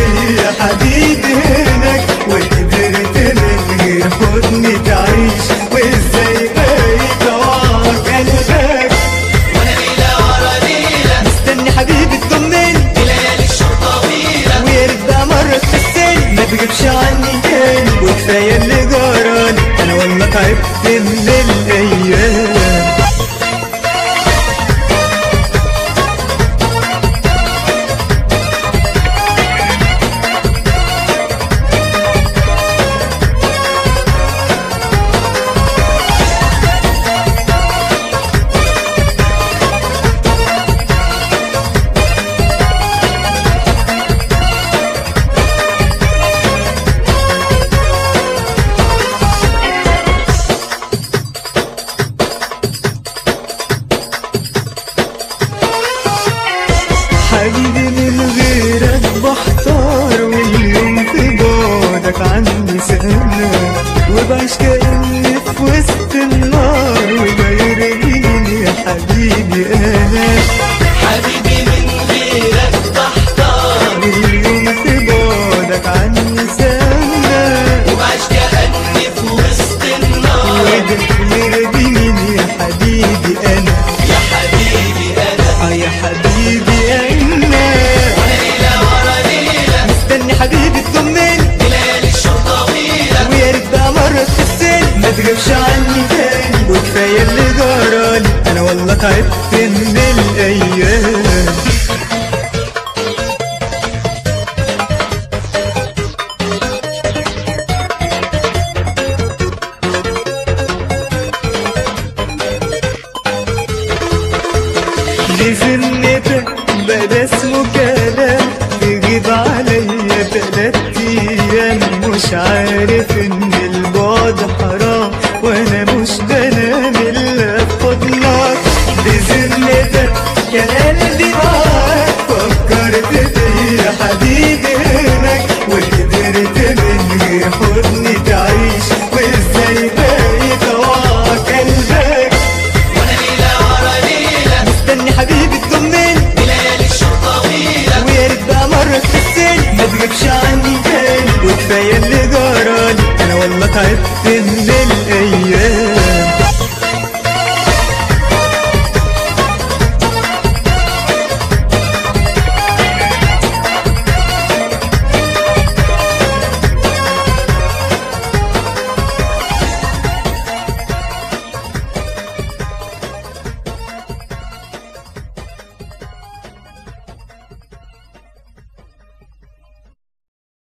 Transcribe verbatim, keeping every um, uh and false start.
يا حبيبي هناك، وقدرت من غير حضني تعيش، وازاي بقيت اوعاك قلبك. وانا ليلة ورا ليلة مستني حبيبي تطمني، ليالي الشوق طويلة، ويا ريت بقى مرة تحسني، ما تجيبش عني تاني، وكفاية اللي جرالي انا والله تعبت من الايام. حبيبي من غيرك بحتار، واليوم في بعدك عني سنة، وبعيش كأني في وسط النار، وبيرميني يا حبيبي أنا. حبيبي من غيرك بحتار، واليوم في بعدك عني سنة، وبعيش كأني في وسط النار، وبيرميني يا حبيبي أنا. يا حبيبي أنا، آه يا حبيبي أنا. وانا ليلة ورا ليلة مستني حبيبي تطمني، ليالي الشوق طويلة، ويا ريت بقى مرة تحسني، ما تجيبش عني تاني، وكفاية اللي جرالي أنا والله تعبت من الأيام. لذمتك بدا اسمه كلام، تغيب عليا تلات ايام، مش عارف ان البعد حرام، وانا مش بنام الا في حضنك. بذمتك كان قلبي معاك، فكرت فيا حبيبي هناك، وقدرت من غير حضني تعيش، وازاي بقيت اوعاك قلبك. وانا ليلة ورا ليلة مستني حبيبي تطمني، ليالي الشوق طويلة، ويا ريت بقى مرة تحسني، ما تجيبش عني تاني، وكفاية اللي جرالي أنا والله تعبت من الأيام.